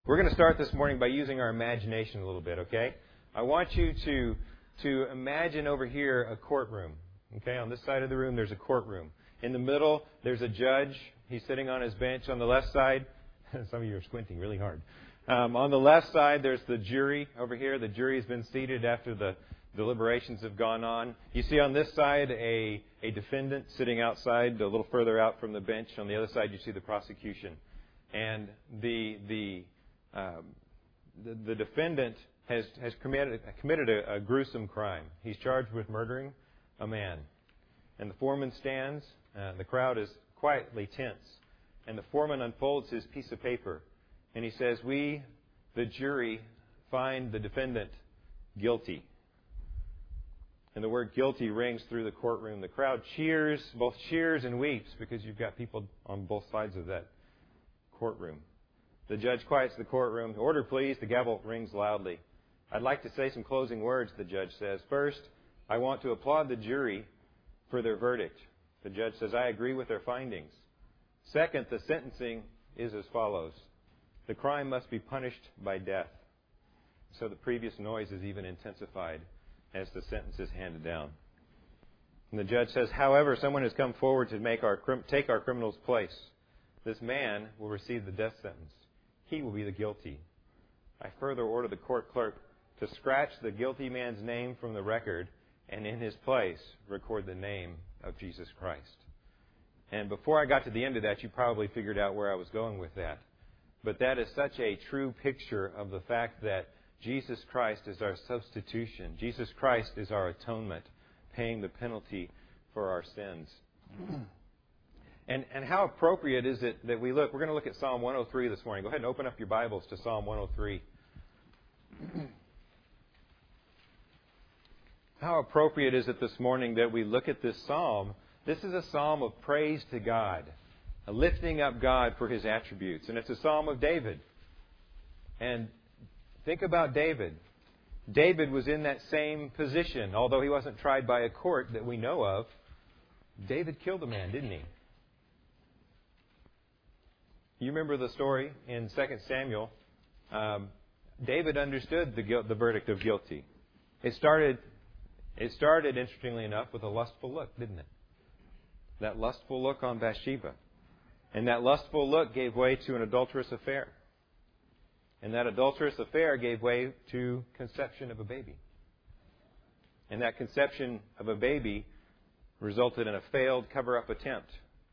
We're going to start this morning by using our imagination a little bit, okay? I want you to imagine over here a courtroom. Okay, on this side of the room, there's a courtroom. In the middle, there's a judge. He's sitting on his bench. On the left side, some of you are squinting really hard. On the left side, there's the jury over here. The jury has been seated after the deliberations have gone on. You see on this side a defendant sitting outside, a little further out from the bench. On the other side, you see the prosecution. And the defendant has committed a gruesome crime. He's charged with murdering a man. And the foreman stands. The crowd is quietly tense. And the foreman unfolds his piece of paper. And he says, "We, the jury, find the defendant guilty." And the word guilty rings through the courtroom. The crowd cheers, both cheers and weeps, because you've got people on both sides of that courtroom. The judge quiets the courtroom. "Order, please." The gavel rings loudly. "I'd like to say some closing words," the judge says. "First, I want to applaud the jury for their verdict." The judge says, "I agree with their findings." Second, the sentencing is as follows. The crime must be punished by death. So the previous noise is even intensified as the sentence is handed down. And the judge says, "However, someone has come forward to take our criminal's place. This man will receive the death sentence. He will be the guilty. I further order the court clerk to scratch the guilty man's name from the record and in his place record the name of Jesus Christ." And before I got to the end of that, you probably figured out where I was going with that. But that is such a true picture of the fact that Jesus Christ is our substitution. Jesus Christ is our atonement, paying the penalty for our sins. And how appropriate is it that we look? We're going to look at Psalm 103 this morning. Go ahead and open up your Bibles to Psalm 103. How appropriate is it this morning that we look at this psalm? This is a psalm of praise to God, a lifting up God for His attributes. And it's a psalm of David. And think about David. David was in that same position. Although he wasn't tried by a court that we know of, David killed a man, didn't he? You remember the story in 2 Samuel. David understood the verdict of guilty. It started, interestingly enough, with a lustful look, didn't it? That lustful look on Bathsheba. And that lustful look gave way to an adulterous affair. And that adulterous affair gave way to conception of a baby. And that conception of a baby resulted in a failed cover-up attempt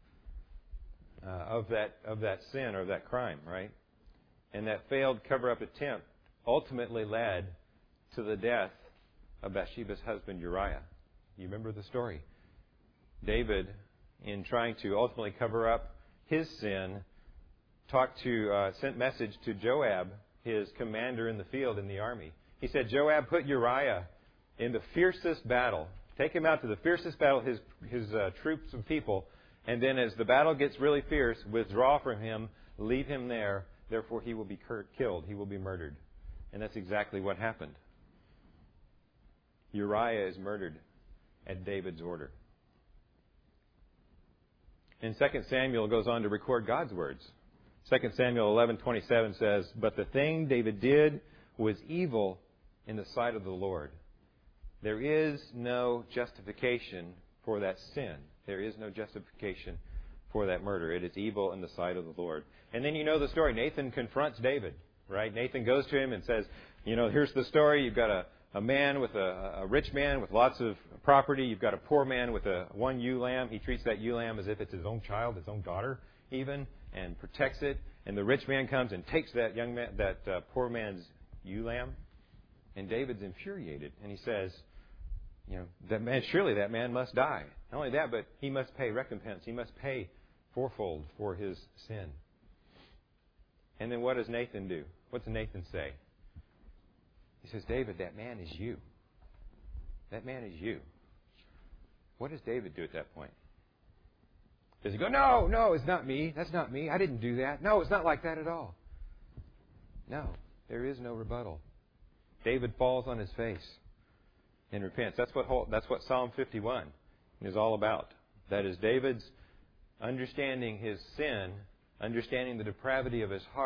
of that sin or that crime, right? And that failed cover-up attempt ultimately led to the death of Bathsheba's husband Uriah. You remember the story. David, in trying to ultimately cover up his sin, sent message to Joab, his commander in the field in the army. He said, "Joab, put Uriah in the fiercest battle. Take him out to the fiercest battle, his troops of people. And then as the battle gets really fierce, withdraw from him, leave him there. Therefore, he will be killed. He will be murdered." And that's exactly what happened. Uriah is murdered at David's order. And 2 Samuel goes on to record God's words. 2 Samuel 11:27 says, "But the thing David did was evil in the sight of the Lord." There is no justification for that sin. There is no justification for that murder. It is evil in the sight of the Lord. And then you know the story. Nathan confronts David, right? Nathan goes to him and says, here's the story. You've got a man with a rich man with lots of property. You've got a poor man with one ewe lamb. He treats that ewe lamb as if it's his own child, his own daughter even, and protects it. And the rich man comes and takes that poor man's ewe lamb. And David's infuriated. And he says, surely that man must die. Not only that, but he must pay recompense. He must pay fourfold for his sin. And then what does Nathan do? What does Nathan say? He says, "David, that man is you. That man is you." What does David do at that point? Does he go, No, it's not me. That's not me. I didn't do that. No, it's not like that at all. No, there is no rebuttal. David falls on his face and repents. That's what Psalm 51 is all about. That is David's understanding his sin, understanding the depravity of his heart,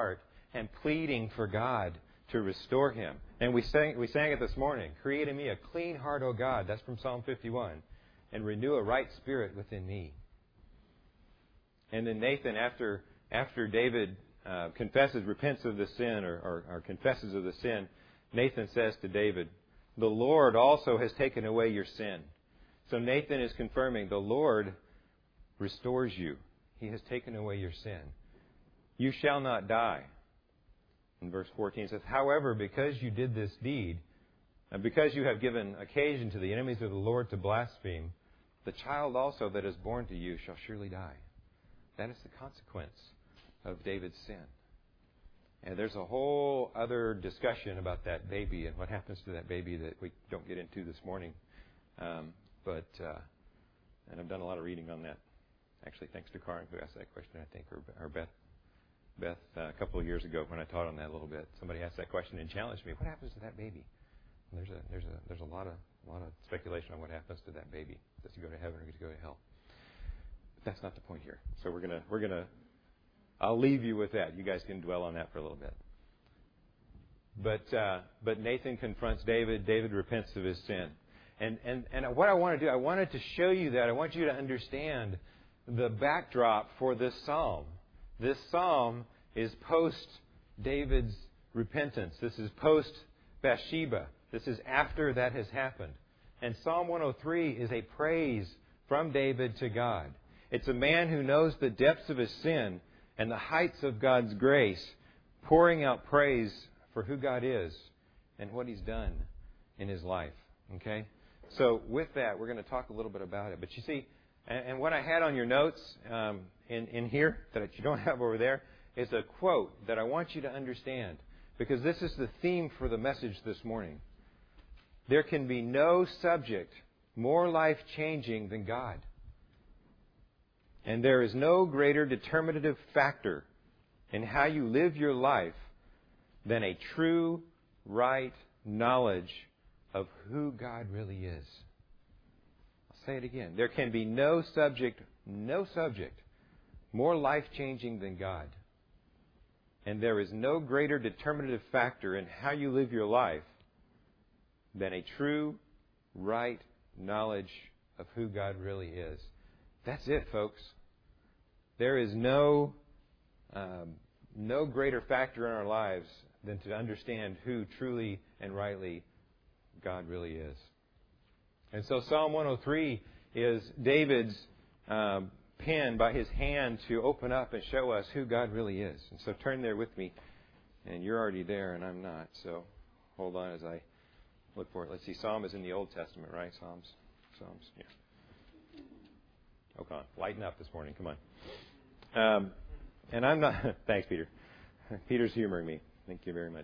and pleading for God to restore him. And we sang it this morning. Create in me a clean heart, O God. That's from Psalm 51. And renew a right spirit within me. And then Nathan, after David confesses, repents of the sin or confesses of the sin, Nathan says to David, the Lord also has taken away your sin. So Nathan is confirming the Lord restores you. He has taken away your sin. You shall not die. In verse 14 it says, however, because you did this deed, and because you have given occasion to the enemies of the Lord to blaspheme, the child also that is born to you shall surely die. That is the consequence of David's sin. And there's a whole other discussion about that baby and what happens to that baby that we don't get into this morning. And I've done a lot of reading on that. Actually, thanks to Karin who asked that question, I think, or Beth a couple of years ago when I taught on that a little bit. Somebody asked that question and challenged me. What happens to that baby? And there's a lot of speculation on what happens to that baby. Does he go to heaven or does he go to hell? But that's not the point here. So we're gonna. I'll leave you with that. You guys can dwell on that for a little bit. But Nathan confronts David. David repents of his sin. And what I want to do, I wanted to show you that. I want you to understand the backdrop for this psalm. This psalm is post David's repentance. This is post Bathsheba. This is after that has happened. And Psalm 103 is a praise from David to God. It's a man who knows the depths of his sin and the heights of God's grace, pouring out praise for who God is and what He's done in his life. Okay? So with that, we're going to talk a little bit about it. But you see, and what I had on your notes in here that you don't have over there is a quote that I want you to understand, because this is the theme for the message this morning. There can be no subject more life-changing than God. And there is no greater determinative factor in how you live your life than a true, right knowledge of who God really is. I'll say it again. There can be no subject more life-changing than God. And there is no greater determinative factor in how you live your life than a true, right knowledge of who God really is. That's it, folks. There is no greater factor in our lives than to understand who truly and rightly God really is. And so Psalm 103 is David's pen by his hand to open up and show us who God really is. And so turn there with me. And you're already there and I'm not. So hold on as I look for it. Let's see. Psalm is in the Old Testament, right? Psalms. Yeah. Okay. Lighten up this morning. Come on. And I'm not... Thanks, Peter. Peter's humoring me. Thank you very much.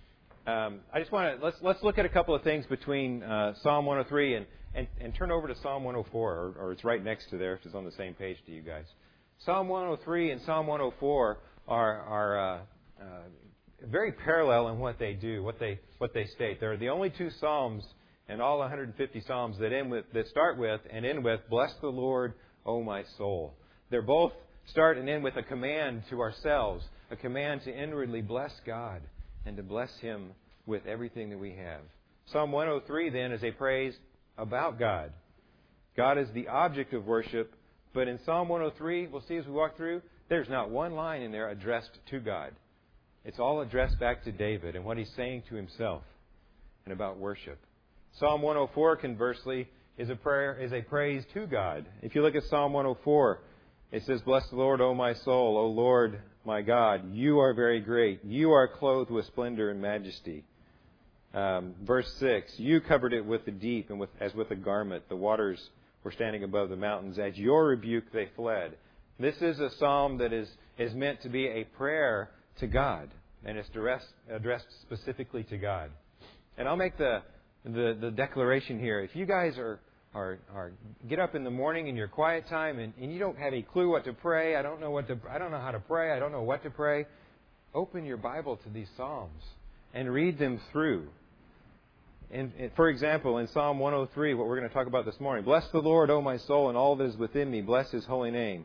I just want to... Let's look at a couple of things between Psalm 103 and turn over to Psalm 104, or it's right next to there if it's on the same page to you guys. Psalm 103 and Psalm 104 are very parallel in what they do, what they state. They're the only two psalms in all 150 psalms that start with and end with, "Bless the Lord, O my soul." They're both start and end with a command to ourselves, a command to inwardly bless God and to bless Him with everything that we have. Psalm 103 then is a praise about God. God is the object of worship, but in Psalm 103, we'll see as we walk through, there's not one line in there addressed to God. It's all addressed back to David and what he's saying to himself and about worship. Psalm 104, conversely, is a praise to God. If you look at Psalm 104, it says, "Bless the Lord, O my soul, O Lord my God, you are very great. You are clothed with splendor and majesty." Verse 6, "You covered it with the deep and as with a garment. The waters were standing above the mountains. At your rebuke they fled." This is a psalm that is meant to be a prayer to God, and it's addressed specifically to God. And I'll make the declaration here. If you guys are get up in the morning in your quiet time and you don't have a clue what to pray, I don't know how to pray, I don't know what to pray, open your Bible to these psalms and read them through. And for example, in Psalm 103, what we're going to talk about this morning, "Bless the Lord, O my soul, and all that is within me. Bless His holy name."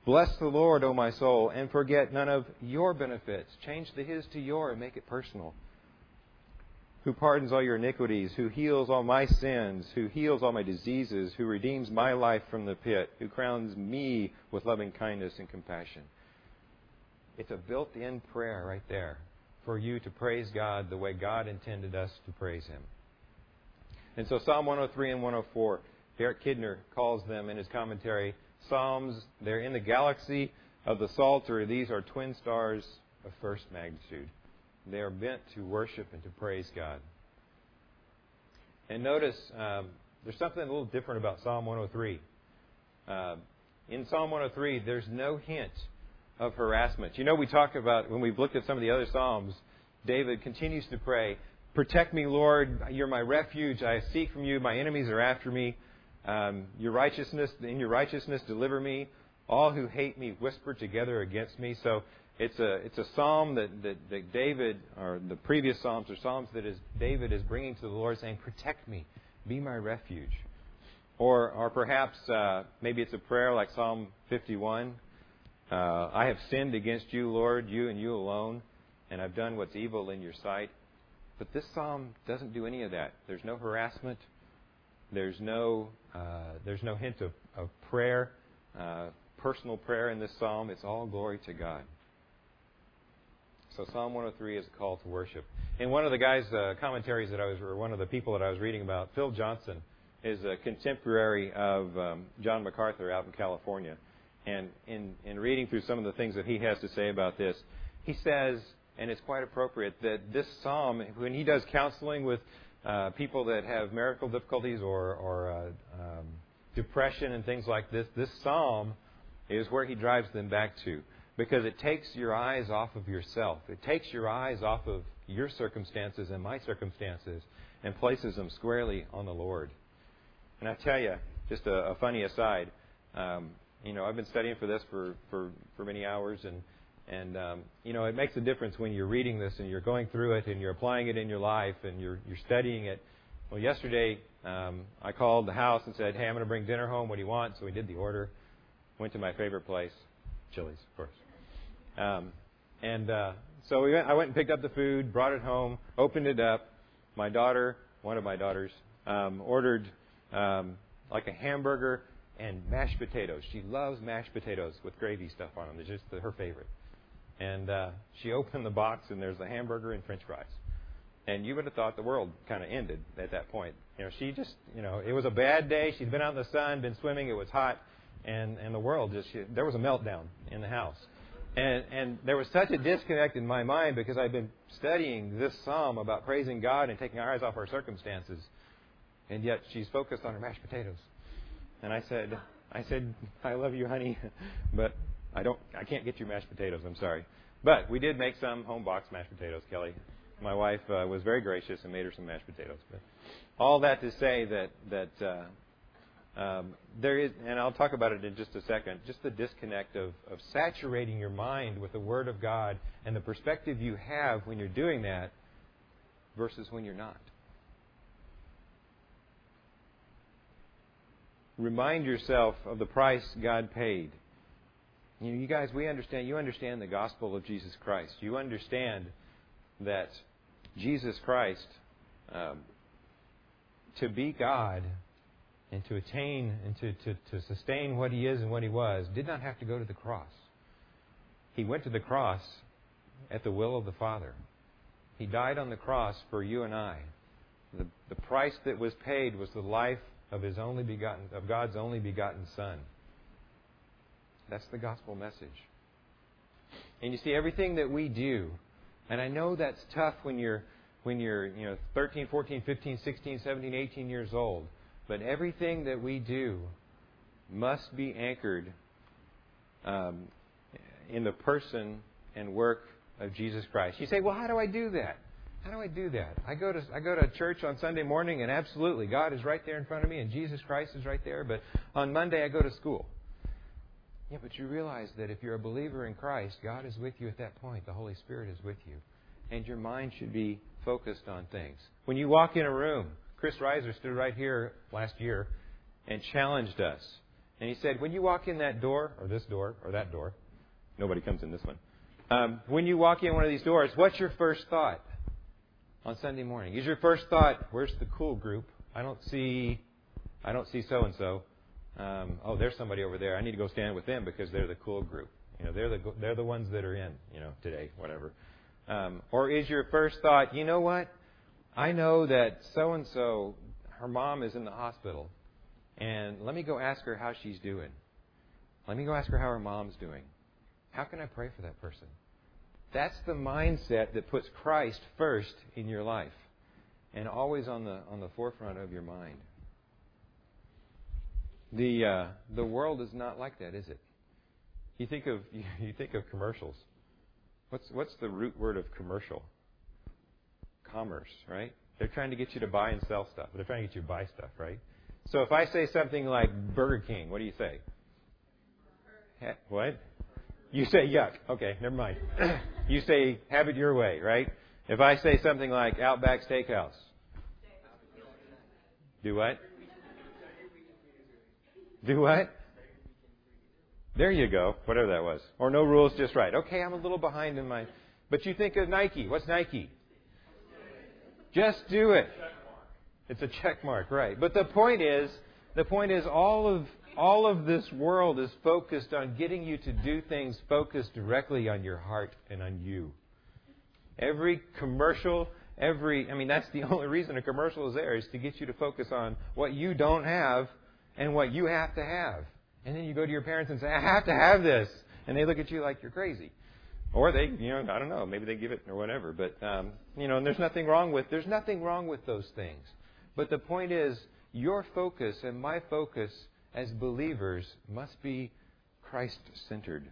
Bless the Lord, O my soul, and forget none of your benefits. Change the his to your and make it personal. Who pardons all your iniquities, who heals all my sins, who heals all my diseases, who redeems my life from the pit, who crowns me with loving kindness and compassion. It's a built-in prayer right there for you to praise God the way God intended us to praise Him. And so Psalm 103 and 104, Derek Kidner calls them in his commentary, Psalms, they're in the galaxy of the Psalter. These are twin stars of first magnitude. They are meant to worship and to praise God. And notice there's something a little different about Psalm 103. In Psalm 103, there's no hint of harassment. You know, we talk about, when we've looked at some of the other Psalms, David continues to pray, protect me, Lord, you're my refuge, I seek from you, my enemies are after me. In your righteousness, deliver me. All who hate me whisper together against me. So it's a psalm that David, or the previous psalms are psalms that David is bringing to the Lord, saying, "Protect me, be my refuge." Or perhaps maybe it's a prayer like Psalm 51. I have sinned against you, Lord, you and you alone, and I've done what's evil in your sight. But this psalm doesn't do any of that. There's no harassment. There's no hint of prayer, personal prayer in this psalm. It's all glory to God. So Psalm 103 is a call to worship. And one of the guys' commentaries one of the people that I was reading about, Phil Johnson, is a contemporary of John MacArthur out in California. And in reading through some of the things that he has to say about this, he says, and it's quite appropriate, that this psalm, when he does counseling with people that have marital difficulties or depression and things like this psalm is where he drives them back to, because it takes your eyes off of yourself. It takes your eyes off of your circumstances and my circumstances and places them squarely on the Lord. And I tell you, just a funny aside, I've been studying for this for many hours, and it makes a difference when you're reading this and you're going through it and you're applying it in your life and you're studying it. Well, yesterday I called the house and said, "Hey, I'm going to bring dinner home. What do you want?" So we did the order. Went to my favorite place, Chili's, of course. So I went and picked up the food, brought it home, opened it up. My daughter, one of my daughters, ordered like a hamburger and mashed potatoes. She loves mashed potatoes with gravy stuff on them. It's just her favorite. And she opened the box, and there's a hamburger and French fries. And you would have thought the world kind of ended at that point. She just, it was a bad day. She'd been out in the sun, been swimming. It was hot. And the world there was a meltdown in the house. And there was such a disconnect in my mind because I'd been studying this psalm about praising God and taking our eyes off our circumstances. And yet she's focused on her mashed potatoes. And I said, "I love you, honey, but I can't get you mashed potatoes. I'm sorry." But we did make some home box mashed potatoes, Kelly. My wife was very gracious and made her some mashed potatoes. But all that to say that there is, and I'll talk about it in just a second, just the disconnect of saturating your mind with the Word of God and the perspective you have when you're doing that versus when you're not. Remind yourself of the price God paid. You guys, you understand the gospel of Jesus Christ. You understand that Jesus Christ, to be God and to attain and to sustain what He is and what He was, did not have to go to the cross. He went to the cross at the will of the Father. He died on the cross for you and I. The price that was paid was the life of God's only begotten Son. That's the gospel message. And you see, everything that we do, and I know that's tough when you're 13, 14, 15, 16, 17, 18 years old, but everything that we do must be anchored in the person and work of Jesus Christ. You say, "Well, how do I do that? How do I do that? I go to church on Sunday morning, and absolutely, God is right there in front of me, and Jesus Christ is right there. But on Monday, I go to school." Yeah, but you realize that if you're a believer in Christ, God is with you at that point. The Holy Spirit is with you. And your mind should be focused on things. When you walk in a room, Chris Reiser stood right here last year and challenged us And he said, when you walk in that door, or this door, or that door, nobody comes in this one. When you walk in one of these doors, what's your first thought on Sunday morning? Is your first thought, where's the cool group? I don't see so-and-so. Oh, there's somebody over there. I need to go stand with them because they're the cool group. They're the ones that are in, today, whatever. Or is your first thought, you know what? I know that so-and-so, her mom is in the hospital. And let me go ask her how she's doing. Let me go ask her how her mom's doing. How can I pray for that person? That's the mindset that puts Christ first in your life and always on the forefront of your mind. The world is not like that, is it? You think of commercials. What's the root word of commercial? Commerce, right? They're trying to get you to buy and sell stuff. They're trying to get you to buy stuff, right? So if I say something like Burger King, what do you say? What? You say yuck. Okay, never mind. You say have it your way, right? If I say something like Outback Steakhouse. Do what? Do what? There you go. Whatever that was. Or no rules, just right. Okay, I'm a little behind in my... But you think of Nike. What's Nike? Just do it. It's a check mark, right. But the point is all of this world is focused on getting you to do things focused directly on your heart and on you. Every commercial, that's the only reason a commercial is there, is to get you to focus on what you don't have and what you have to have. And then you go to your parents and say, I have to have this. And they look at you like you're crazy. Or they, I don't know, maybe they give it or whatever. But, and there's nothing wrong with those things. But the point is, your focus and my focus as believers must be Christ-centered.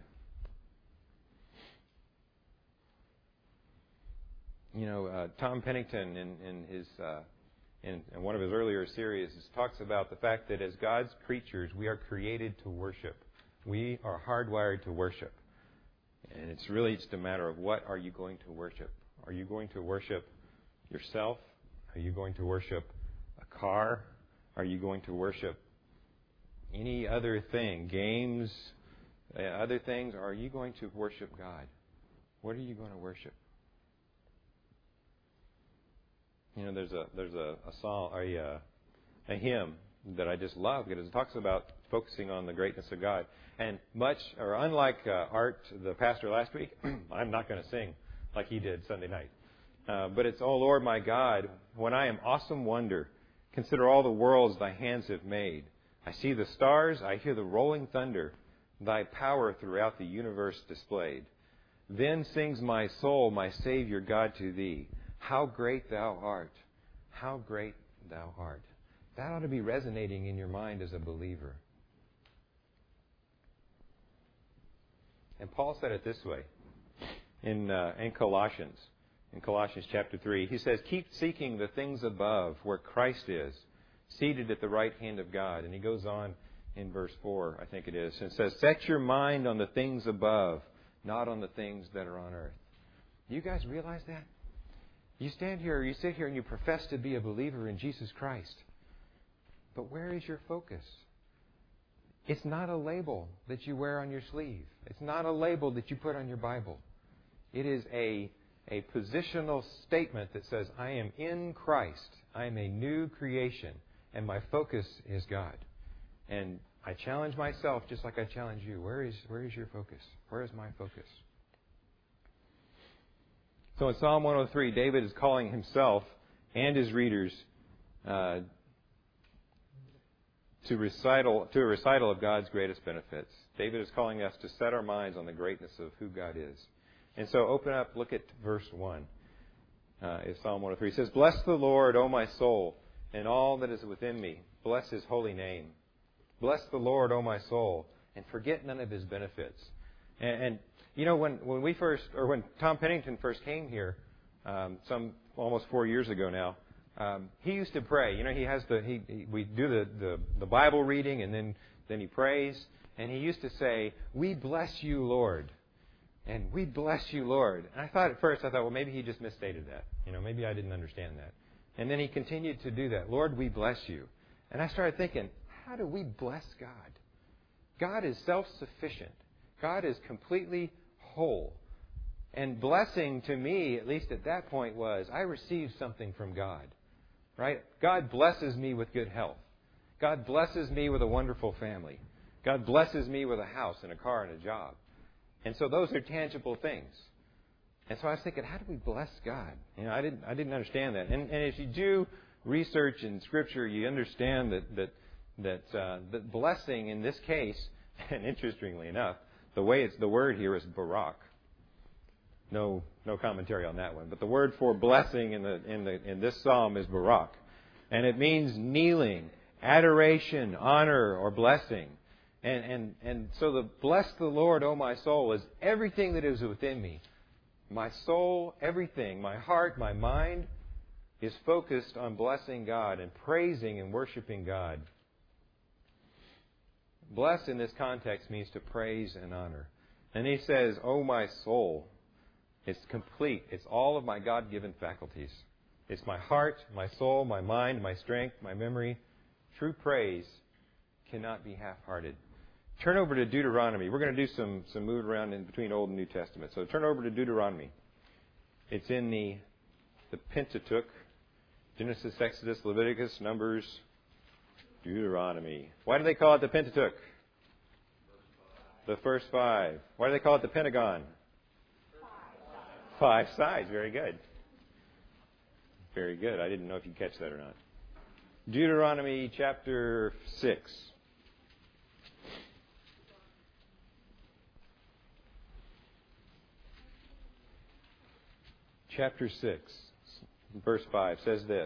Tom Pennington in one of his earlier series talks about the fact that as God's creatures, we are created to worship. We are hardwired to worship. And it's really just a matter of what are you going to worship? Are you going to worship yourself? Are you going to worship a car? Are you going to worship any other thing, games, other things? Or are you going to worship God? What are you going to worship? There's a song, a hymn that I just love because it talks about focusing on the greatness of God. And unlike Art, the pastor last week, I'm not going to sing like he did Sunday night. But it's, oh Lord my God, when I am awesome wonder, consider all the worlds thy hands have made. I see the stars, I hear the rolling thunder, thy power throughout the universe displayed. Then sings my soul, my Savior God, to thee. How great thou art. How great thou art. That ought to be resonating in your mind as a believer. And Paul said it this way in Colossians. In Colossians chapter 3, he says, keep seeking the things above where Christ is, seated at the right hand of God. And he goes on in verse 4, I think it is, and says, set your mind on the things above, not on the things that are on earth. Do you guys realize that? You stand here, or you sit here, and you profess to be a believer in Jesus Christ. But where is your focus? It's not a label that you wear on your sleeve. It's not a label that you put on your Bible. It is a positional statement that says, I am in Christ. I am a new creation, and my focus is God. And I challenge myself just like I challenge you. Where is your focus? Where is my focus? So in Psalm 103, David is calling himself and his readers to a recital of God's greatest benefits. David is calling us to set our minds on the greatness of who God is. And so open up, look at verse 1 of Psalm 103. It says, bless the Lord, O my soul, and all that is within me. Bless His holy name. Bless the Lord, O my soul, and forget none of His benefits. And when Tom Pennington first came here, almost 4 years ago now, he used to pray. We do the Bible reading, and then he prays, and he used to say, "We bless you, Lord," and "We bless you, Lord." And I thought, well, maybe he just misstated that. Maybe I didn't understand that. And then he continued to do that. Lord, we bless you. And I started thinking, how do we bless God? God is self-sufficient. God is completely whole. And blessing to me, at least at that point, was I received something from God. Right? God blesses me with good health. God blesses me with a wonderful family. God blesses me with a house and a car and a job. And so those are tangible things. And so I was thinking, how do we bless God? I didn't understand that. And as you do research in Scripture, you understand that blessing in this case, and interestingly enough, the word here is barak. No commentary on that one. But the word for blessing in this psalm is barak, and it means kneeling, adoration, honor, or blessing. And so the bless the Lord, O my soul, is everything that is within me. My soul, everything, my heart, my mind is focused on blessing God and praising and worshiping God. Bless in this context means to praise and honor. And he says, O my soul. It's complete. It's all of my God-given faculties. It's my heart, my soul, my mind, my strength, my memory. True praise cannot be half-hearted. Turn over to Deuteronomy. We're going to do some moving around in between Old and New Testament. So turn over to Deuteronomy. It's in the Pentateuch. Genesis, Exodus, Leviticus, Numbers, Deuteronomy. Why do they call it the Pentateuch? The first five. Why do they call it the Pentagon? 5 sides. Very good. Very good. I didn't know if you'd catch that or not. Deuteronomy chapter 6. Chapter 6, verse 5 says this.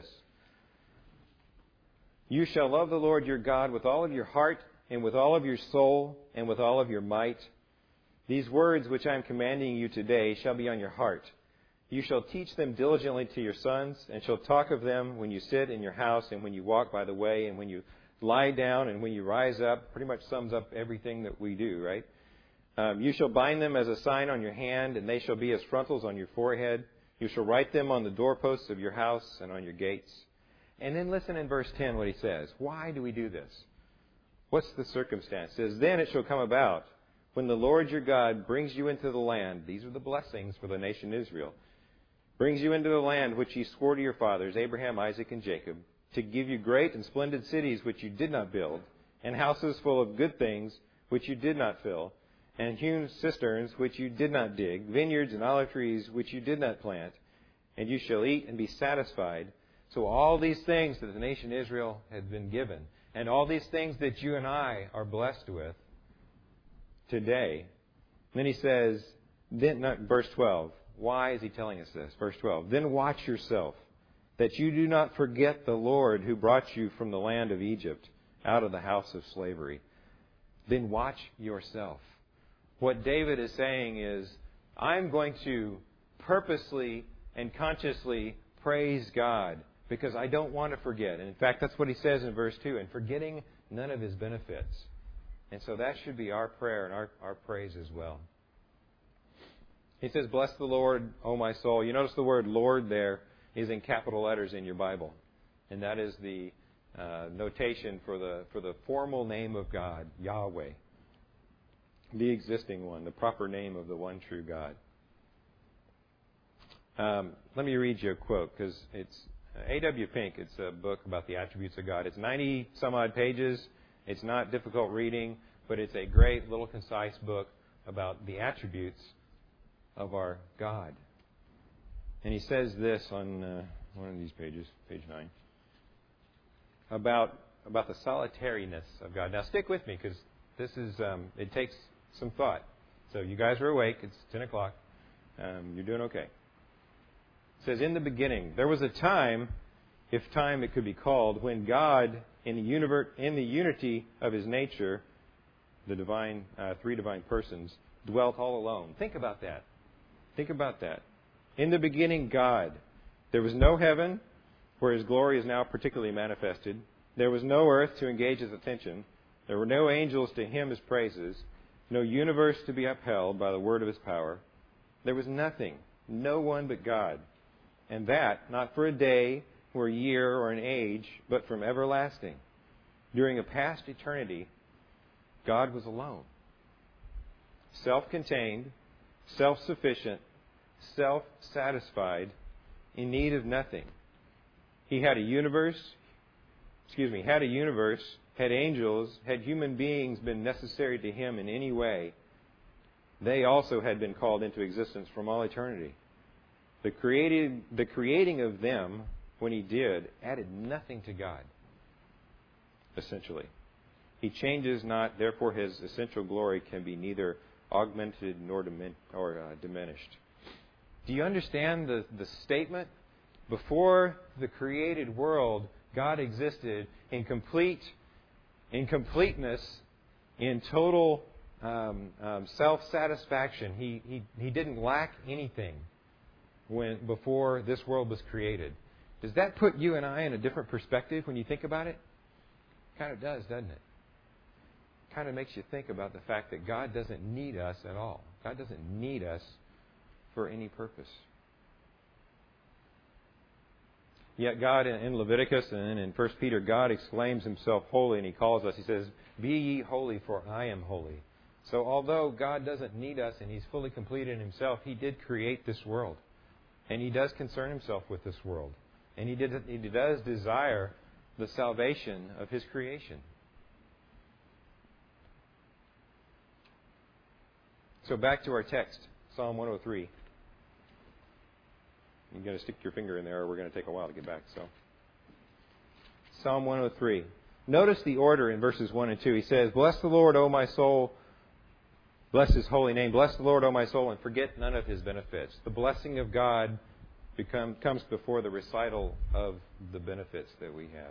You shall love the Lord your God with all of your heart and with all of your soul and with all of your might. These words which I am commanding you today shall be on your heart. You shall teach them diligently to your sons, and shall talk of them when you sit in your house, and when you walk by the way, and when you lie down, and when you rise up. Pretty much sums up everything that we do, right? You shall bind them as a sign on your hand, and they shall be as frontals on your forehead. You shall write them on the doorposts of your house and on your gates. And then listen in verse 10 what he says. Why do we do this? What's the circumstance? It says, then it shall come about, when the Lord your God brings you into the land, these are the blessings for the nation Israel, brings you into the land which he swore to your fathers, Abraham, Isaac, and Jacob, to give you great and splendid cities which you did not build, and houses full of good things which you did not fill, and hewn cisterns which you did not dig, vineyards and olive trees which you did not plant, and you shall eat and be satisfied. So all these things that the nation Israel had been given, and all these things that you and I are blessed with today. And then he says, verse 12, why is he telling us this? Verse 12, then watch yourself, that you do not forget the Lord who brought you from the land of Egypt, out of the house of slavery. Then watch yourself. What David is saying is, I'm going to purposely and consciously praise God because I don't want to forget. And in fact, that's what he says in verse 2, and forgetting none of his benefits. And so that should be our prayer and our praise as well. He says, bless the Lord, O my soul. You notice the word Lord there is in capital letters in your Bible. And that is the notation for the formal name of God, Yahweh. The existing one, the proper name of the one true God. Let me read you a quote, because it's A.W. Pink. It's a book about the attributes of God. It's 90-some-odd pages. It's not difficult reading, but it's a great little concise book about the attributes of our God. And he says this on one of these pages, page 9, about the solitariness of God. Now stick with me, because this is it takes some thought. So you guys are awake. It's 10 o'clock. You're doing okay. It says, in the beginning, there was a time, if time it could be called, when God, in the unity of his nature, the divine, three divine persons, dwelt all alone. Think about that. Think about that. In the beginning, God. There was no heaven, where his glory is now particularly manifested. There was no earth to engage his attention. There were no angels to hymn his praises. No universe to be upheld by the word of his power. There was nothing, no one but God. And that, not for a day, or a year, or an age, but from everlasting. During a past eternity, God was alone. Self-contained, self-sufficient, self-satisfied, in need of nothing. He had a universe, had angels, had human beings been necessary to Him in any way, they also had been called into existence from all eternity. The creating of them, when He did, added nothing to God, essentially. He changes not, therefore His essential glory can be neither augmented nor diminished. Do you understand the statement? Before the created world, God existed in completeness, in total self-satisfaction. He didn't lack anything before this world was created. Does that put you and I in a different perspective when you think about it? Kind of does, doesn't it? Kind of makes you think about the fact that God doesn't need us at all. God doesn't need us for any purpose. Yet God in Leviticus and in 1 Peter, God exclaims Himself holy, and He calls us. He says, "Be ye holy, for I am holy." So although God doesn't need us and He's fully complete in Himself, He did create this world. And He does concern Himself with this world. And He does desire the salvation of His creation. So back to our text, Psalm 103. You're going to stick your finger in there or we're going to take a while to get back. So, Psalm 103. Notice the order in verses 1 and 2. He says, "Bless the Lord, O my soul. Bless His holy name. Bless the Lord, O my soul, and forget none of His benefits." The blessing of God comes before the recital of the benefits that we have.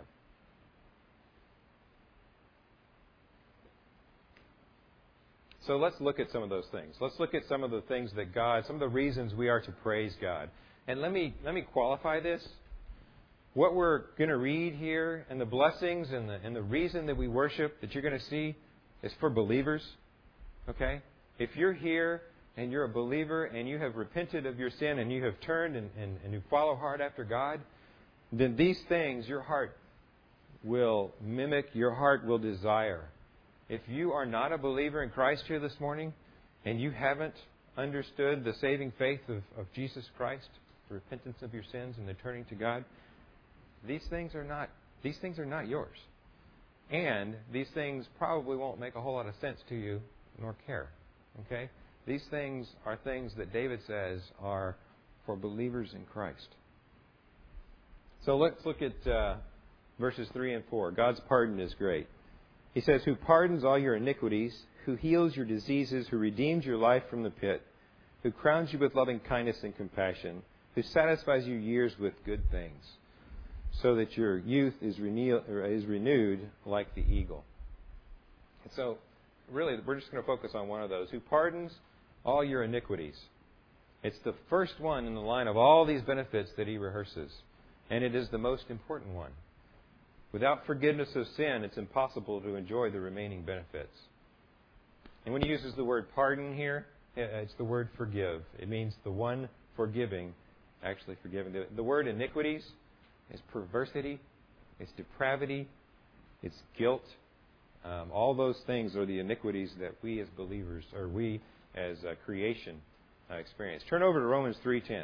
So let's look at some of those things. Let's look at some of the things that some of the reasons we are to praise God. And let me qualify this. What we're going to read here and the blessings and the reason that we worship that you're going to see is for believers. Okay? If you're here and you're a believer and you have repented of your sin and you have turned and you follow hard after God, then these things your heart will mimic, your heart will desire. If you are not a believer in Christ here this morning and you haven't understood the saving faith of Jesus Christ, the repentance of your sins and the turning to God, these things are not yours. And these things probably won't make a whole lot of sense to you nor care. Okay? These things are things that David says are for believers in Christ. So let's look at verses 3 and 4. God's pardon is great. He says, "Who pardons all your iniquities, who heals your diseases, who redeems your life from the pit, who crowns you with loving kindness and compassion, who satisfies your years with good things, so that your youth is renewed like the eagle." And so, really, we're just going to focus on one of those. Who pardons all your iniquities. It's the first one in the line of all these benefits that He rehearses. And it is the most important one. Without forgiveness of sin, it's impossible to enjoy the remaining benefits. And when He uses the word pardon here, it's the word forgive. It means the one forgiving, actually forgiving. The word iniquities is perversity, it's depravity, it's guilt. All those things are the iniquities that we as believers, or we as creation, experience. Turn over to Romans 3:10.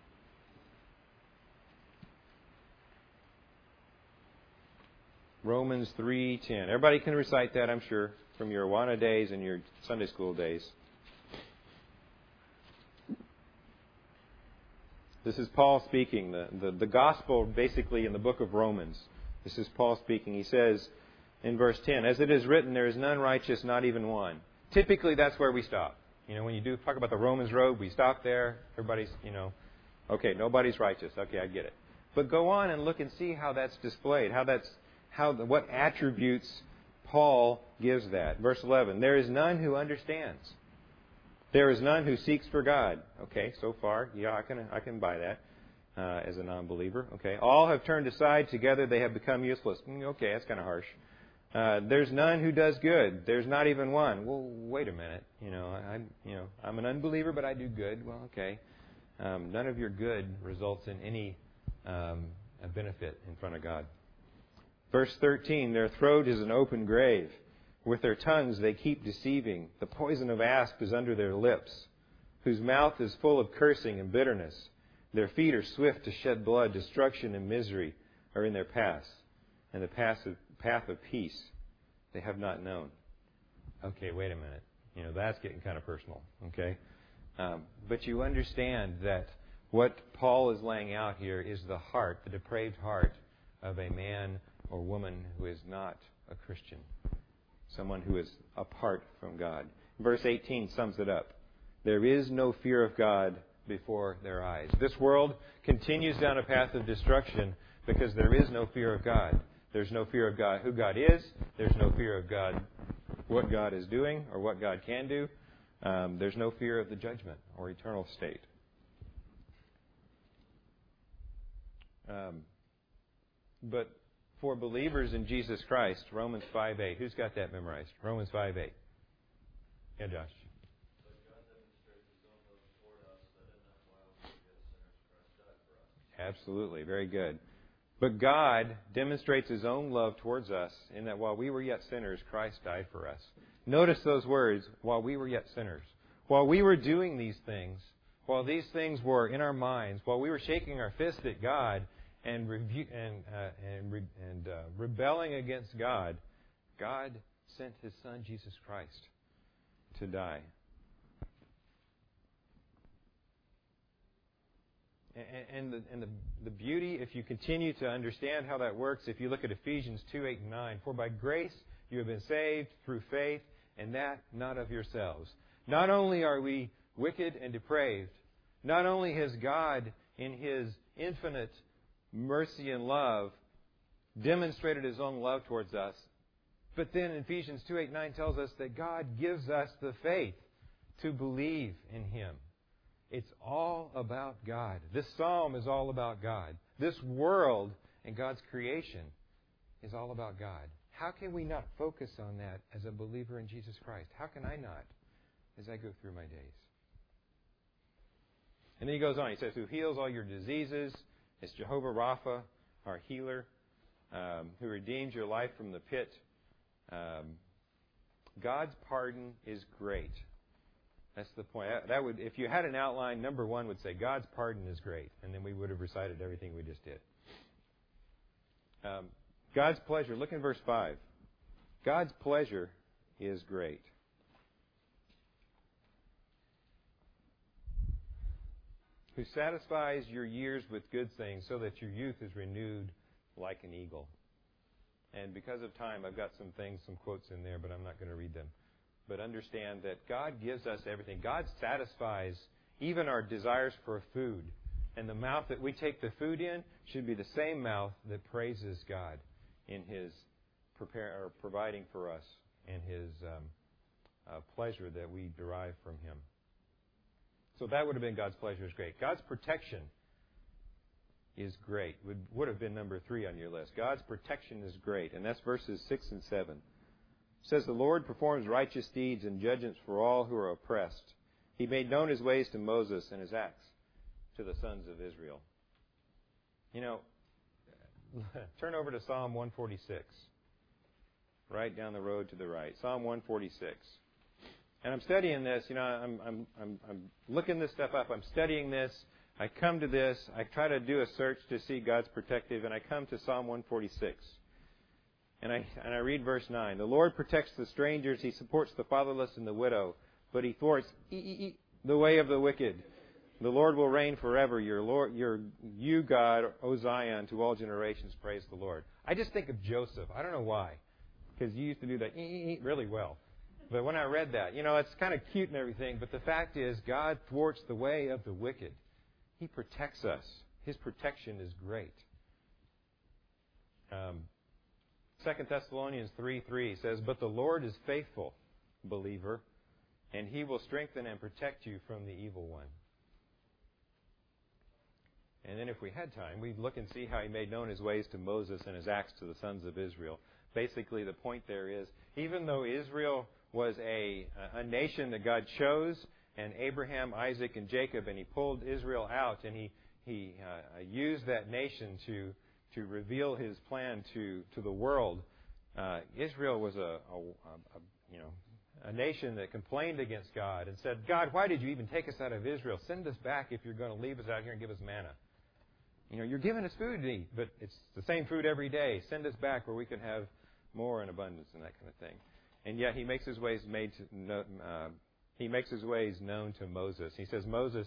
Romans 3:10. Everybody can recite that, I'm sure, from your Awana days and your Sunday school days. This is Paul speaking. The gospel, basically, in the book of Romans. This is Paul speaking. He says in verse 10, "As it is written, there is none righteous, not even one." Typically, that's where we stop. When you do talk about the Romans road, we stop there. Everybody's, okay, nobody's righteous. Okay, I get it. But go on and look and see how that's displayed, what attributes Paul gives that. Verse 11, "There is none who understands. There is none who seeks for God." Okay, so far, yeah, I can buy that as a non-believer. Okay, "All have turned aside; together they have become useless." Okay, that's kind of harsh. "There's none who does good. There's not even one." Well, wait a minute. I'm an unbeliever, but I do good. Well, okay. None of your good results in any benefit in front of God. Verse 13, "Their throat is an open grave. With their tongues they keep deceiving. The poison of asp is under their lips, whose mouth is full of cursing and bitterness. Their feet are swift to shed blood. Destruction and misery are in their paths, and the path of peace they have not known. Okay, wait a minute. That's getting kind of personal, okay? But you understand that what Paul is laying out here is the heart, the depraved heart of a man or woman who is not a Christian, someone who is apart from God. Verse 18 sums it up. There is no fear of God before their eyes. This world continues down a path of destruction because there is no fear of God. There's no fear of God, who God is. There's no fear of God, what God is doing or what God can do. There's no fear of the judgment or eternal state. But for believers in Jesus Christ, Romans 5:8. Who's got that memorized? Romans 5:8. Yeah, Josh. Absolutely. Very good. But God demonstrates His own love towards us in that while we were yet sinners, Christ died for us. Notice those words, while we were yet sinners. While we were doing these things, while these things were in our minds, while we were shaking our fist at God and rebelling against God, God sent His Son, Jesus Christ, to die. And the beauty, if you continue to understand how that works, if you look at Ephesians 2:8 and 9, for by grace you have been saved through faith, and that not of yourselves. Not only are we wicked and depraved, not only has God, in His infinite mercy and love, demonstrated His own love towards us, but then Ephesians 2:8 9 tells us that God gives us the faith to believe in Him. It's all about God. This psalm is all about God. This world and God's creation is all about God. How can we not focus on that as a believer in Jesus Christ? How can I not as I go through my days? And then he goes on. He says, who heals all your diseases. It's Jehovah Rapha, our healer, who redeems your life from the pit. God's pardon is great. That's the point. That would, if you had an outline, number one would say, God's pardon is great. And then we would have recited everything we just did. God's pleasure. Look in verse 5. God's pleasure is great. Who satisfies your years with good things so that your youth is renewed like an eagle. And because of time, I've got some quotes in there, but I'm not going to read them. But understand that God gives us everything. God satisfies even our desires for food. And the mouth that we take the food in should be the same mouth that praises God in His providing for us and His pleasure that we derive from Him. So that would have been God's pleasure is great. God's protection is great. Would have been number 3 on your list. God's protection is great. And that's verses 6 and 7. It says, the Lord performs righteous deeds and judgments for all who are oppressed. He made known His ways to Moses and His acts to the sons of Israel. Turn over to Psalm 146. Right down the road to the right. Psalm 146. And I'm studying this. I'm looking this stuff up. I'm studying this. I come to this. I try to do a search to see God's protective, and I come to Psalm 146. And I read verse 9. The Lord protects the strangers. He supports the fatherless and the widow. But He thwarts the way of the wicked. The Lord will reign forever. You, God, O Zion, to all generations, praise the Lord. I just think of Joseph. I don't know why. Because you used to do that really well. But when I read that, it's kind of cute and everything. But the fact is, God thwarts the way of the wicked. He protects us. His protection is great. 2 Thessalonians 3:3 says, but the Lord is faithful, believer, and He will strengthen and protect you from the evil one. And then if we had time, we'd look and see how He made known His ways to Moses and His acts to the sons of Israel. Basically, the point there is, even though Israel was a nation that God chose, and Abraham, Isaac, and Jacob, and He pulled Israel out, and He used that nation to reveal His plan to the world. Israel was a nation that complained against God and said, God, why did you even take us out of Israel? Send us back if you're going to leave us out here and give us manna. You're giving us food to eat, but it's the same food every day. Send us back where we can have more in abundance and that kind of thing. And yet He makes His ways known to Moses. He says, Moses,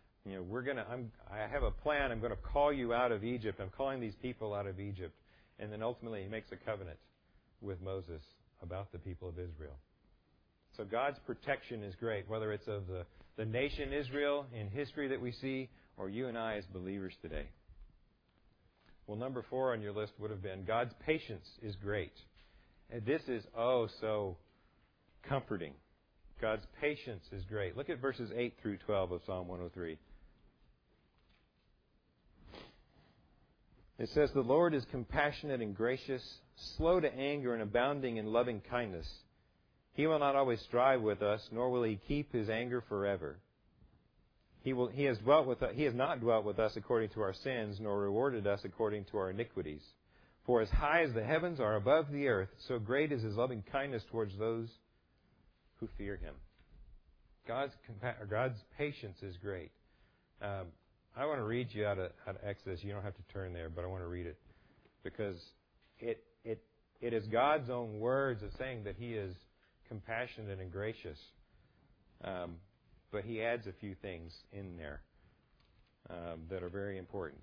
I have a plan. I'm going to call you out of Egypt. I'm calling these people out of Egypt. And then ultimately He makes a covenant with Moses about the people of Israel. So God's protection is great, whether it's of the nation Israel in history that we see, or you and I as believers today. Well, number 4 on your list would have been God's patience is great. And this is so comforting. God's patience is great. Look at verses 8 through 12 of Psalm 103. It says, The Lord is compassionate and gracious, slow to anger and abounding in loving kindness. He will not always strive with us, nor will He keep His anger forever. He has not dwelt with us according to our sins, nor rewarded us according to our iniquities. For as high as the heavens are above the earth, so great is His loving kindness towards those who fear Him. God's patience is great. I want to read you out of Exodus. You don't have to turn there, but I want to read it because it is God's own words of saying that He is compassionate and gracious. But He adds a few things in there that are very important.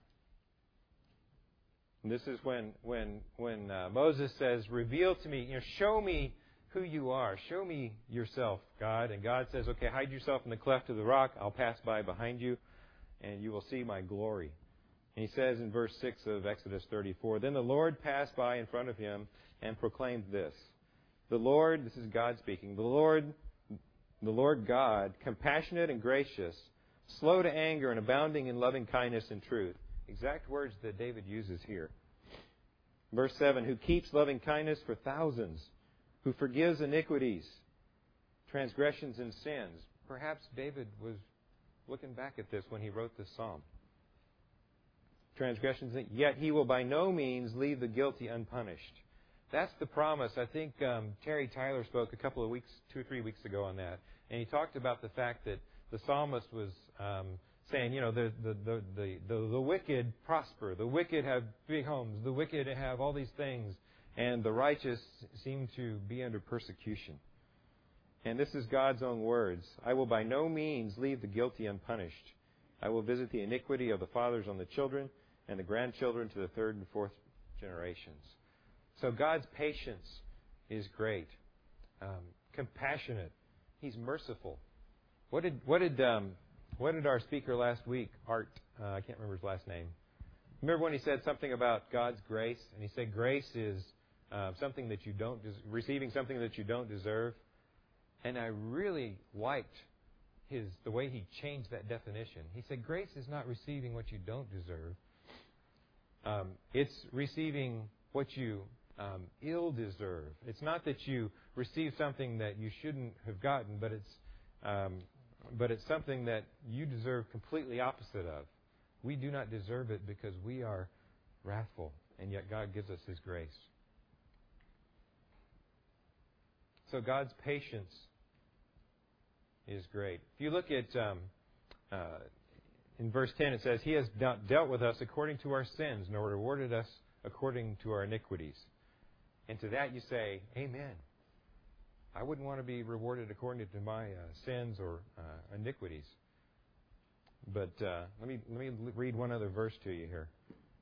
And this is when Moses says, "Reveal to me, show me who you are. Show me yourself, God." And God says, "Okay, hide yourself in the cleft of the rock. I'll pass by behind you, and you will see my glory." And He says in verse 6 of Exodus 34, "Then the Lord passed by in front of him and proclaimed this. The Lord," this is God speaking, the Lord God, compassionate and gracious, slow to anger and abounding in loving kindness and truth." Exact words that David uses here. Verse 7, "Who keeps loving kindness for thousands, who forgives iniquities, transgressions and sins." Perhaps David was looking back at this when he wrote this psalm. Transgressions, yet He will by no means leave the guilty unpunished. That's the promise. I think Terry Tyler spoke a couple of weeks, 2 or 3 weeks ago on that. And he talked about the fact that the psalmist was saying, the wicked prosper. The wicked have big homes. The wicked have all these things. And the righteous seem to be under persecution. And this is God's own words. "I will by no means leave the guilty unpunished. I will visit the iniquity of the fathers on the children and the grandchildren to the 3rd and 4th generations." So God's patience is great. Compassionate. He's merciful. What did our speaker last week, Art, I can't remember his last name. Remember when he said something about God's grace? And he said grace is something that you don't receiving something that you don't deserve. And I really liked the way he changed that definition. He said grace is not receiving what you don't deserve. It's receiving what you ill deserve. It's not that you receive something that you shouldn't have gotten, but it's something that you deserve completely opposite of. We do not deserve it because we are wrathful, and yet God gives us His grace. So God's patience is great. If you look at in verse 10, it says, "He has not dealt with us according to our sins, nor rewarded us according to our iniquities." And to that you say, "Amen." I wouldn't want to be rewarded according to my sins or iniquities. But let me read one other verse to you here.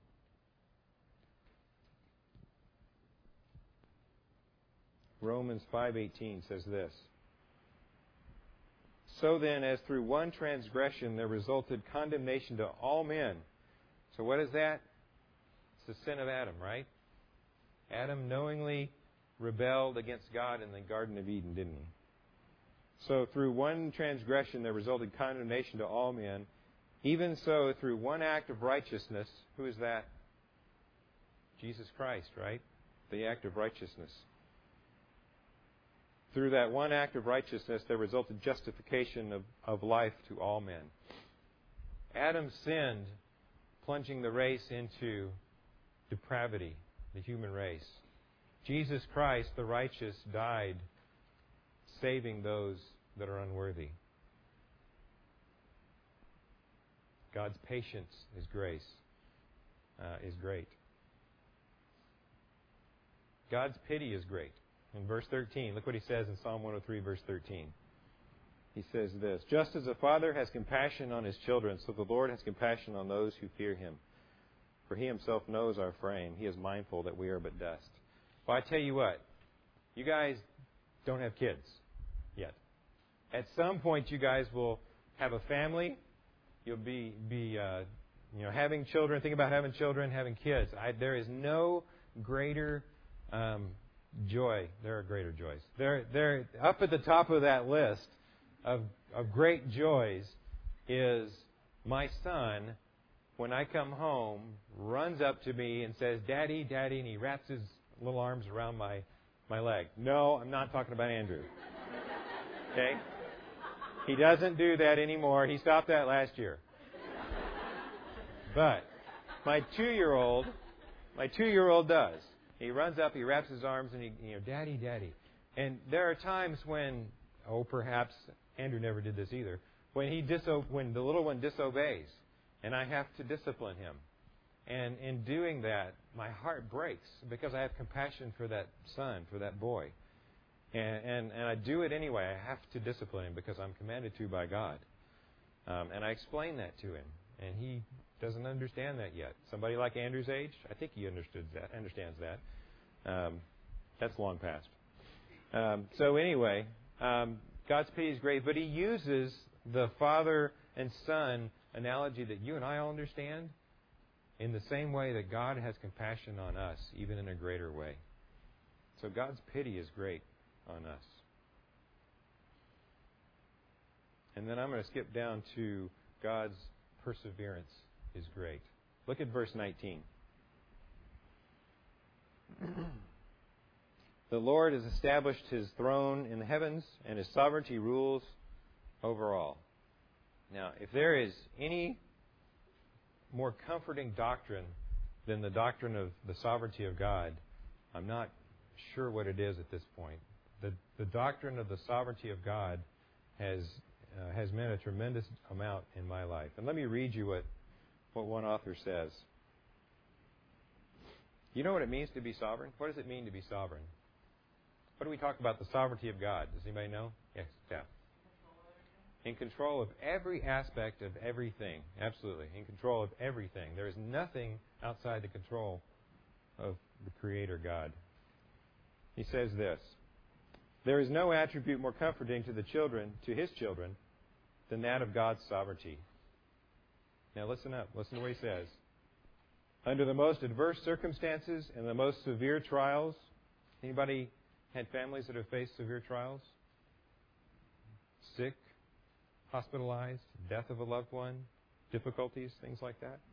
Romans 5:18 says this. "So then, as through one transgression there resulted condemnation to all men." So what is that? It's the sin of Adam, right? Adam knowingly rebelled against God in the Garden of Eden, didn't he? So through one transgression there resulted condemnation to all men. Even so, through one act of righteousness, who is that? Jesus Christ, right? The act of righteousness. Through that one act of righteousness there resulted justification of life to all men. Adam sinned, plunging the race into depravity, the human race. Jesus Christ, the righteous, died saving those that are unworthy. God's patience, His grace, is great. God's pity is great. In verse 13, look what He says in Psalm 103, verse 13. He says this, "Just as a father has compassion on his children, so the Lord has compassion on those who fear Him. For He Himself knows our frame. He is mindful that we are but dust." Well, I tell you what, you guys don't have kids yet. At some point, you guys will have a family. You'll be having children. Think about having children, having kids. There is no greater joy. There are greater joys. They're up at the top of that list of great joys is my son, when I come home, runs up to me and says, "Daddy, Daddy," and he wraps his little arms around my leg. No, I'm not talking about Andrew. Okay? He doesn't do that anymore. He stopped that last year. But my 2-year-old does. He runs up, he wraps his arms, and "Daddy, Daddy." And there are times when, perhaps Andrew never did this either, when the little one disobeys, and I have to discipline him. And in doing that, my heart breaks because I have compassion for that son, for that boy. And I do it anyway. I have to discipline him because I'm commanded to by God. And I explain that to him. And he doesn't understand that yet. Somebody like Andrew's age, I think he understands that. That's long past. So anyway, God's pity is great, but He uses the father and son analogy that you and I all understand in the same way that God has compassion on us, even in a greater way. So God's pity is great on us. And then I'm going to skip down to God's perseverance is great. Look at verse 19. "The Lord has established His throne in the heavens, and His sovereignty rules over all." Now, if there is any more comforting doctrine than the doctrine of the sovereignty of God, I'm not sure what it is at this point. The doctrine of the sovereignty of God has meant a tremendous amount in my life. And let me read you what one author says. You know what it means to be sovereign? What does it mean to be sovereign? What do we talk about the sovereignty of God? Does anybody know? Yes, Steph. In control of every aspect of everything. Absolutely. In control of everything. There is nothing outside the control of the Creator God. He says this, "There is no attribute more comforting to His children, than that of God's sovereignty." Now listen up. Listen to what he says. "Under the most adverse circumstances and the most severe trials," anybody had families that have faced severe trials? Sick, hospitalized, death of a loved one, difficulties, things like that.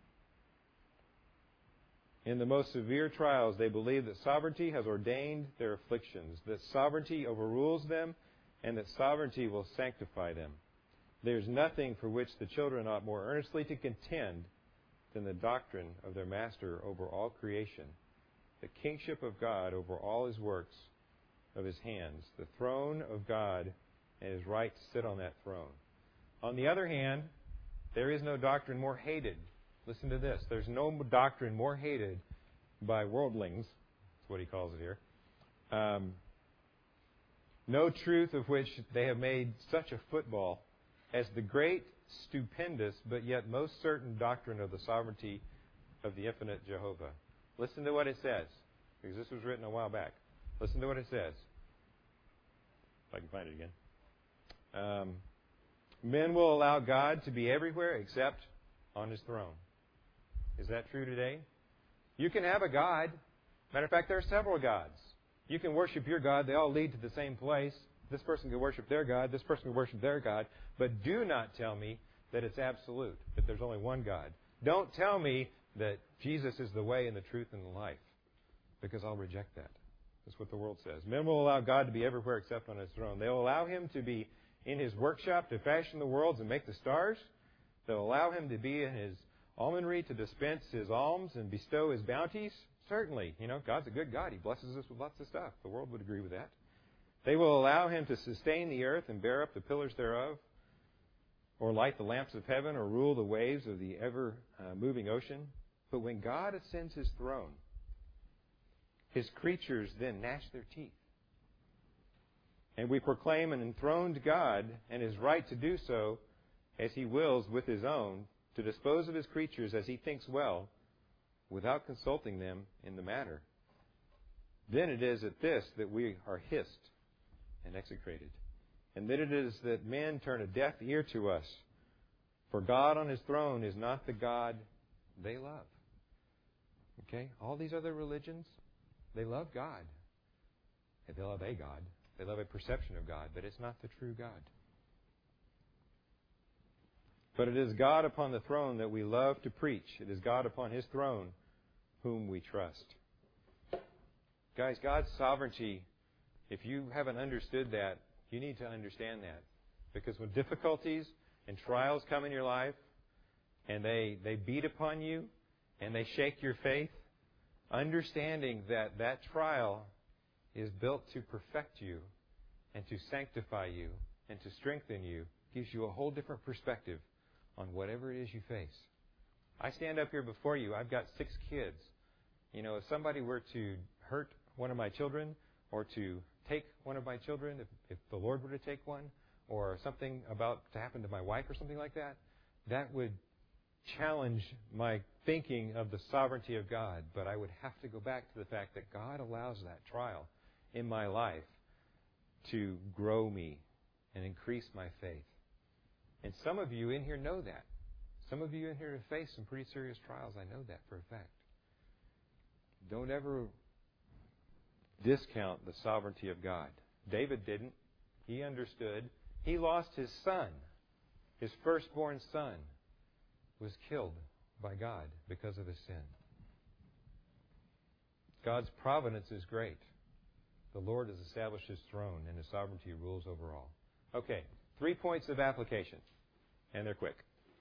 "In the most severe trials, they believe that sovereignty has ordained their afflictions, that sovereignty overrules them, and that sovereignty will sanctify them. There's nothing for which the children ought more earnestly to contend than the doctrine of their Master over all creation, the kingship of God over all His works of His hands, the throne of God, and His right to sit on that throne. On the other hand, there is no doctrine more hated." Listen to this. "There's no doctrine more hated by worldlings," that's what he calls it here. "No truth of which they have made such a football as the great, stupendous, but yet most certain doctrine of the sovereignty of the infinite Jehovah." Listen to what it says, because this was written a while back. Listen to what it says. If I can find it again. "Men will allow God to be everywhere except on His throne." Is that true today? You can have a God. Matter of fact, there are several gods. You can worship your God. They all lead to the same place. This person can worship their God. This person can worship their God. But do not tell me that it's absolute, that there's only one God. Don't tell me that Jesus is the way and the truth and the life, because I'll reject that. That's what the world says. "Men will allow God to be everywhere except on His throne. They will allow Him to be in His workshop to fashion the worlds and make the stars. They'll allow Him to be in His almonry to dispense His alms and bestow His bounties? Certainly. God's a good God. He blesses us with lots of stuff. The world would agree with that. They will allow Him to sustain the earth and bear up the pillars thereof, or light the lamps of heaven, or rule the waves of the ever-moving ocean. But when God ascends His throne, His creatures then gnash their teeth. And we proclaim an enthroned God and His right to do so as He wills with His own, to dispose of His creatures as He thinks well, without consulting them in the matter. Then it is at this that we are hissed and execrated. And then it is that men turn a deaf ear to us. For God on His throne is not the God they love. Okay? All these other religions, they love God. They love a God. They love a perception of God, but it's not the true God. But it is God upon the throne that we love to preach. It is God upon His throne whom we trust. Guys, God's sovereignty, if you haven't understood that, you need to understand that. Because when difficulties and trials come in your life, and they beat upon you, and they shake your faith, understanding that that trial is built to perfect you, and to sanctify you, and to strengthen you, gives you a whole different perspective on whatever it is you face. I stand up here before you. I've got 6 kids. If somebody were to hurt one of my children, or to take one of my children, if the Lord were to take one, or something about to happen to my wife or something like that, that would challenge my thinking of the sovereignty of God. But I would have to go back to the fact that God allows that trial in my life to grow me and increase my faith. And some of you in here know that. Some of you in here have faced some pretty serious trials. I know that for a fact. Don't ever discount the sovereignty of God. David didn't. He understood. He lost his son. His firstborn son was killed by God because of his sin. God's providence is great. The Lord has established His throne, and His sovereignty rules over all. Okay, 3 points of application, and they're quick.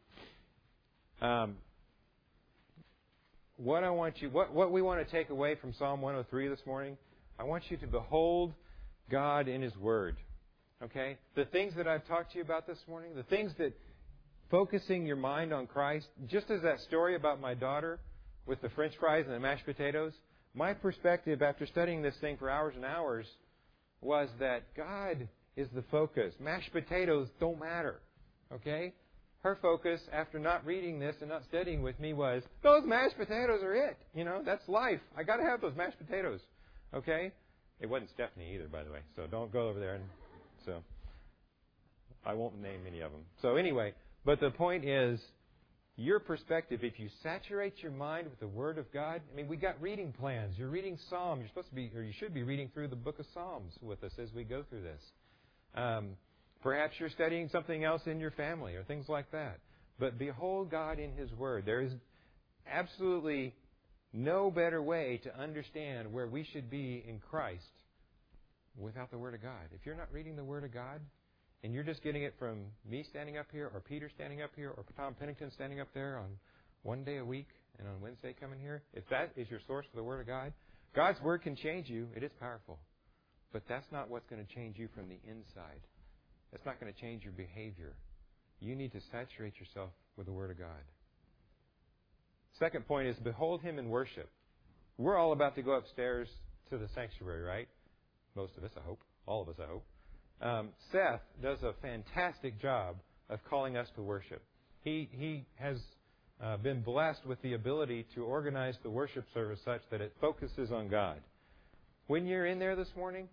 What we want to take away from Psalm 103 this morning, I want you to behold God in His Word. Okay? The things that I've talked to you about this morning, the things that focusing your mind on Christ, just as that story about my daughter with the French fries and the mashed potatoes, my perspective after studying this thing for hours and hours was that God is the focus. Mashed potatoes don't matter. Okay? Her focus, after not reading this and not studying with me, was, those mashed potatoes are it. That's life. I got to have those mashed potatoes. Okay? It wasn't Stephanie either, by the way. So don't go over there. So I won't name any of them. So anyway, but the point is, your perspective, if you saturate your mind with the Word of God, we got reading plans. You're reading Psalms. You're supposed to be, or you should be reading through the book of Psalms with us as we go through this. Perhaps you're studying something else in your family or things like that. But behold God in His Word. There is absolutely no better way to understand where we should be in Christ without the Word of God. If you're not reading the Word of God, and you're just getting it from me standing up here, or Peter standing up here, or Tom Pennington standing up there on one day a week, and on Wednesday coming here, if that is your source for the Word of God, God's Word can change you. It is powerful. But that's not what's going to change you from the inside. That's not going to change your behavior. You need to saturate yourself with the Word of God. Second point is, behold Him in worship. We're all about to go upstairs to the sanctuary, right? Most of us, I hope. All of us, I hope. Seth does a fantastic job of calling us to worship. He has been blessed with the ability to organize the worship service such that it focuses on God. When you're in there this morning,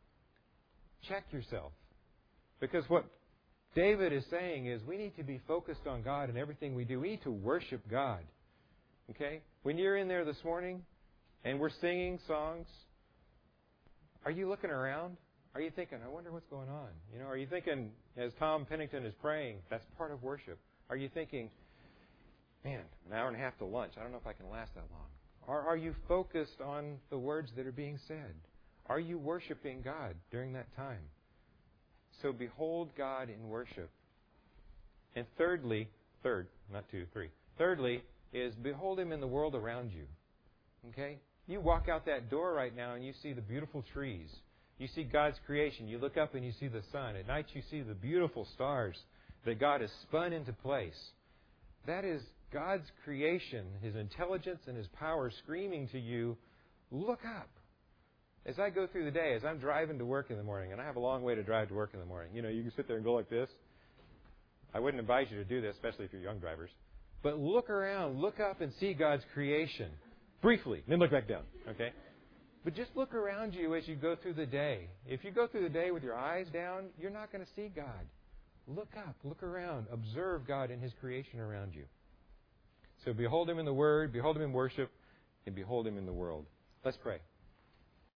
check yourself. Because what David is saying is we need to be focused on God in everything we do. We need to worship God. Okay? When you're in there this morning and we're singing songs, are you looking around? Are you thinking, I wonder what's going on? Are you thinking, as Tom Pennington is praying, that's part of worship? Are you thinking, man, an hour and a half to lunch, I don't know if I can last that long? Or are you focused on the words that are being said? Are you worshiping God during that time? So behold God in worship. And thirdly, is behold Him in the world around you. Okay? You walk out that door right now and you see the beautiful trees. You see God's creation. You look up and you see the sun. At night you see the beautiful stars that God has spun into place. That is God's creation, His intelligence and His power screaming to you, look up. As I go through the day, as I'm driving to work in the morning, and I have a long way to drive to work in the morning. You know, you can sit there and go like this. I wouldn't advise you to do this, especially if you're young drivers. But look around, look up and see God's creation. Briefly, then look back down, okay? But just look around you as you go through the day. If you go through the day with your eyes down, you're not going to see God. Look up, look around, observe God and His creation around you. So behold Him in the Word, behold Him in worship, and behold Him in the world. Let's pray.